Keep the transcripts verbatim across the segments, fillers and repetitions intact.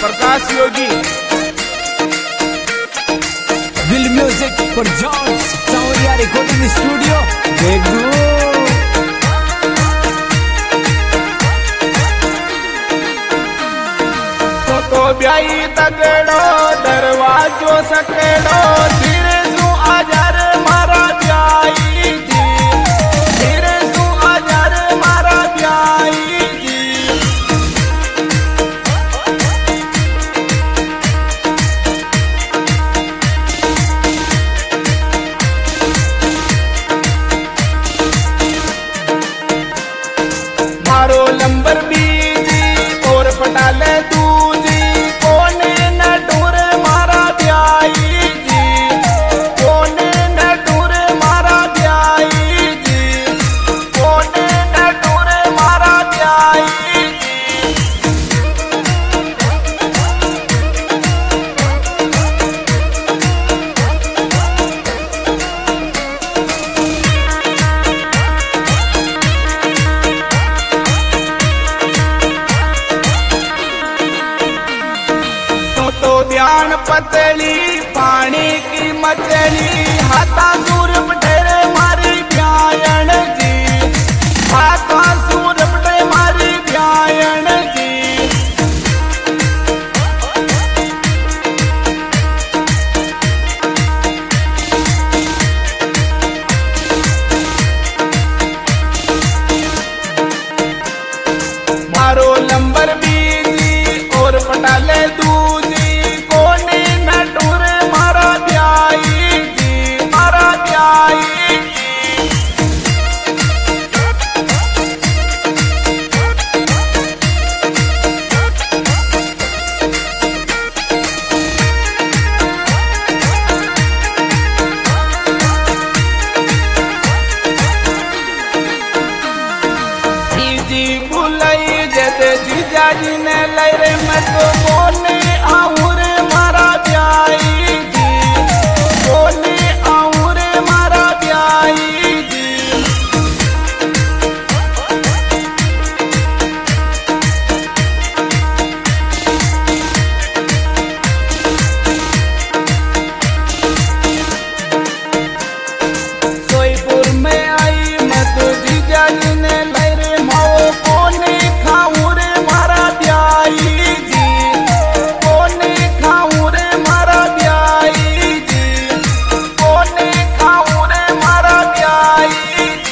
Prakash Yogi. Will music पर जॉन्स Sawariya recording studio बेगू। तो तो ब्याई तगड़ो दरवाजो सकेड़ो धीरे सु आजार मारा ब्याई जी, धीरे सु आजार मारा ब्याई जी। मारो लंबर बीजी और पटाले दूजी कोने न ढूर मारा ब्याई जी, कोने न ढूर मारा ब्याई जी, कोने न ढूर मारा ब्याई जी। तो ध्यान पतली पानी की मछली हाथा सूर बटेरे मारी ब्यायण जी, हाथा सूर बटे मारी ब्यायण जी। मारो लंबर बीजी और पटाले दूजी कोने न ढूर मारा ब्याई जी, मारा ब्याई जी। जी बुलाई जते जीजा जी ने लरे मैं तो बोले आऊं रे मारा ब्याई जी, बोले आऊं रे मारा ब्याई जी। सोईपुर में आई मैं तो जीजा जी ने लरे माओ कोने खाऊं रे मारा ब्याई जी, कोने खाऊं रे मारा ब्याई जी, कोने खाऊं रे मारा ब्याई जी।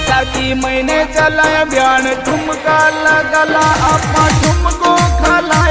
साथी महीने चला ब्यान ठुमका लगला अपा ठुमको खलाए